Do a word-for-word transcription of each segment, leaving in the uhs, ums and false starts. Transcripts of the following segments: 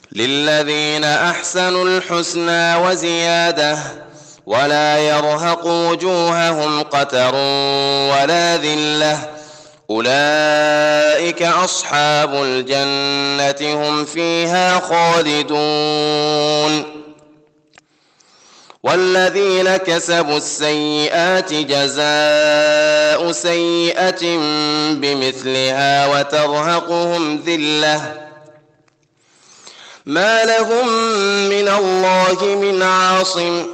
للذين أحسنوا الحسنى وزيادة ولا يرهق وجوههم قتر ولا ذلة أولئك أصحاب الجنة هم فيها خالدون. والذين كسبوا السيئات جزاء سيئة بمثلها وترهقهم ذلة ما لهم من الله من عاصم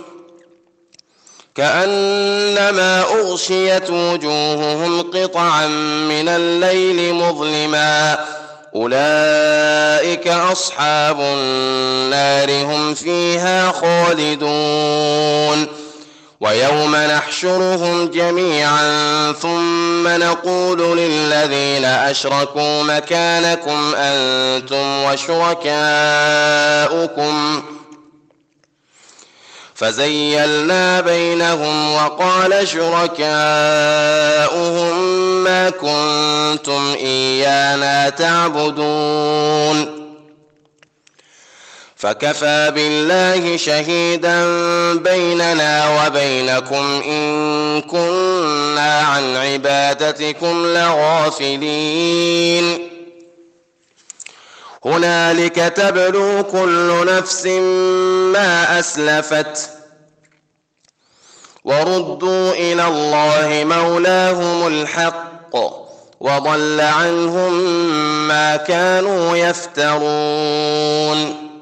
كأنما أغشيت وجوههم قطعا من الليل مظلما أولئك أصحاب النار هم فيها خالدون. ويوم نحشرهم جميعا ثم نقول للذين أشركوا مكانكم أنتم وشركاؤكم فزيلنا بينهم وقال شركاؤهم ما كنتم إيانا تعبدون فكفى بالله شهيدا بيننا وبينكم إن كنا عن عبادتكم لغافلين. هنالك تبلو كل نفس ما أسلفت وردوا إلى الله مولاهم الحق وضل عنهم ما كانوا يفترون.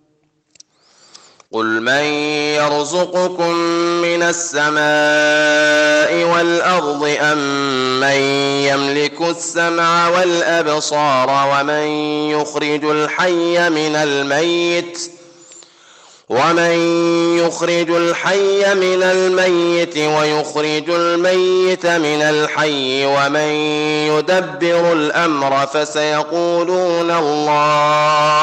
قل من يرزقكم من السماء والأرض أم من يملك السمع والأبصار ومن يخرج الحي من الميت ومن يخرج الحي من الميت ويخرج الميت من الحي ومن يدبر الأمر فسيقولون الله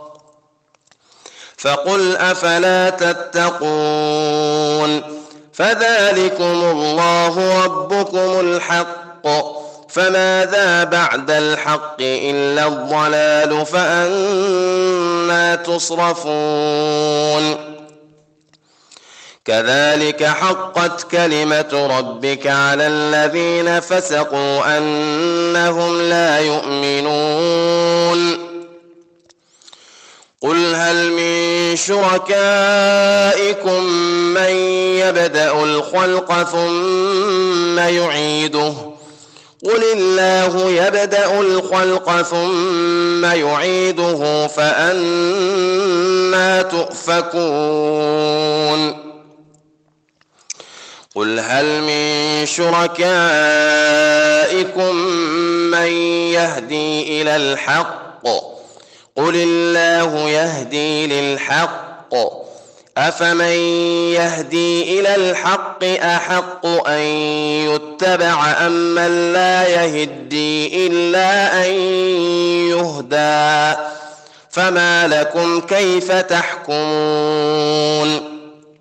فقل أفلا تتقون. فذلكم الله ربكم الحق فماذا بعد الحق إلا الضلال فأنى تصرفون. كذلك حقت كلمة ربك على الذين فسقوا أنهم لا يؤمنون. قل هل من شركائكم من يبدأ الخلق ثم يعيده قل الله يبدأ الخلق ثم يعيده فأنى تؤفكون. قل هل من شركائكم من يهدي إلى الحق قل الله يهدي للحق أفمن يهدي إلى الحق أحق أن يتبع أم من لا يهدي إلا أن يهدى فما لكم كيف تحكمون.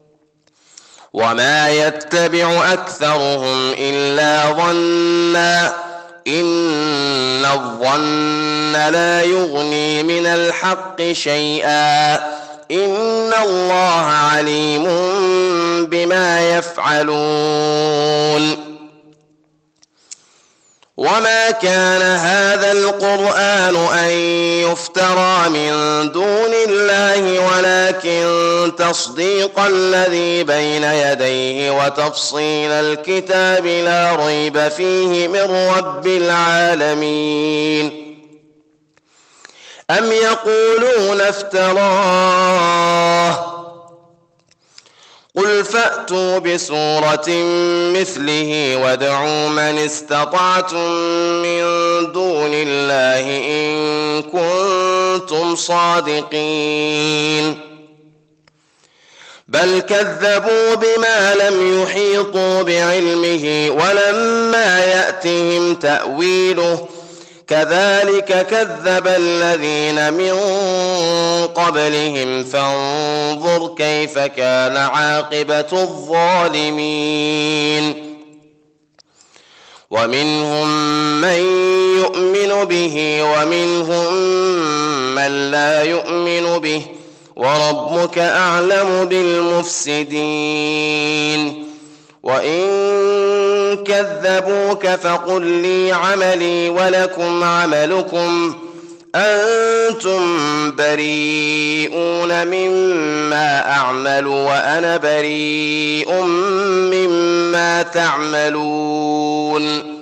وما يتبع أكثرهم إلا ظنا إن الظن لا يغني من الحق شيئا إن الله عليم بما يفعلون. وما كان هذا القرآن أن يفترى من دون الله ولكن تصديق الذي بين يديه وتفصيل الكتاب لا ريب فيه من رب العالمين. أم يقولون افتراه قل فأتوا بسورة مثله وادعوا من استطعتم من دون الله إن كنتم صادقين. بل كذبوا بما لم يحيطوا بعلمه ولما يأتهم تأويله كذلك كذب الذين من قبلهم فانظر كيف كان عاقبة الظالمين. ومنهم من يؤمن به ومنهم من لا يؤمن به وربك أعلم بالمفسدين وإن كذبوك فقل لي عملي ولكم عملكم أنتم بريئون مما أعمل وأنا بريء مما تعملون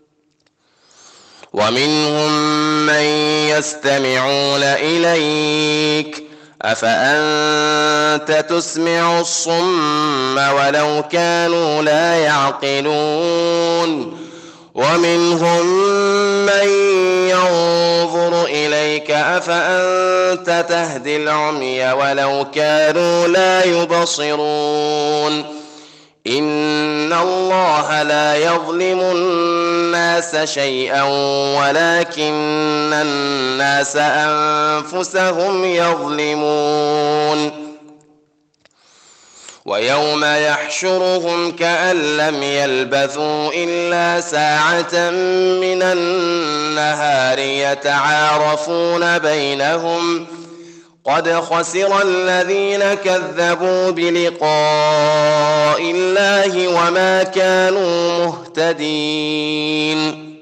ومنهم من يستمعون إليك أفأنت تسمع الصم ولو كانوا لا يعقلون ومنهم من ينظر إليك أفأنت تهدي العمي ولو كانوا لا يبصرون إن الله لا يظلم الناس شيئا ولكن الناس أنفسهم يظلمون ويوم يحشرهم كأن لم يلبثوا إلا ساعة من النهار يتعارفون بينهم قد خسر الذين كذبوا بلقاء الله وما كانوا مهتدين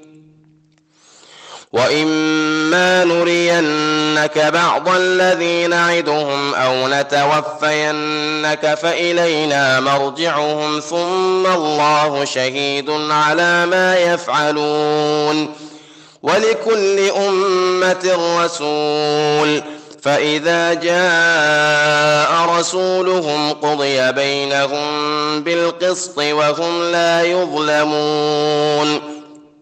وإما نرينك بعض الذي نعدهم أو نتوفينك فإلينا مرجعهم ثم الله شهيد على ما يفعلون ولكل أمة رسول فإذا جاء رسولهم قضي بينهم بالقسط وهم لا يظلمون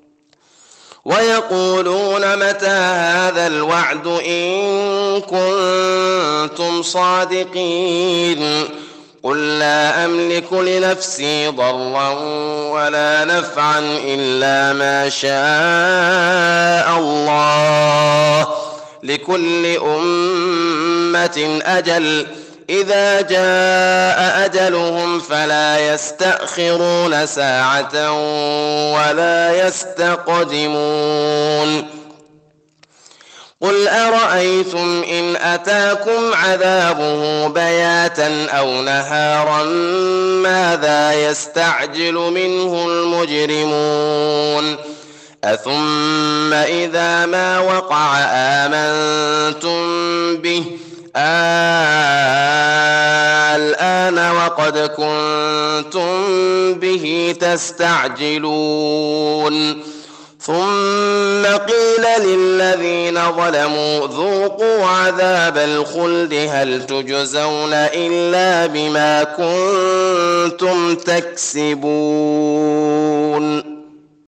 ويقولون متى هذا الوعد إن كنتم صادقين قل لا أملك لنفسي ضرا ولا نفعا إلا ما شاء الله لكل أمة أجل إذا جاء أجلهم فلا يستأخرون ساعة ولا يستقدمون قل أرأيتم إن أتاكم عذابه بياتا أو نهارا ماذا يستعجل منه المجرمون أثم إذا ما وقع آمنتم به الآن وقد كنتم به تستعجلون ثم قيل للذين ظلموا ذوقوا عذاب الخلد هل تجزون إلا بما كنتم تكسبون.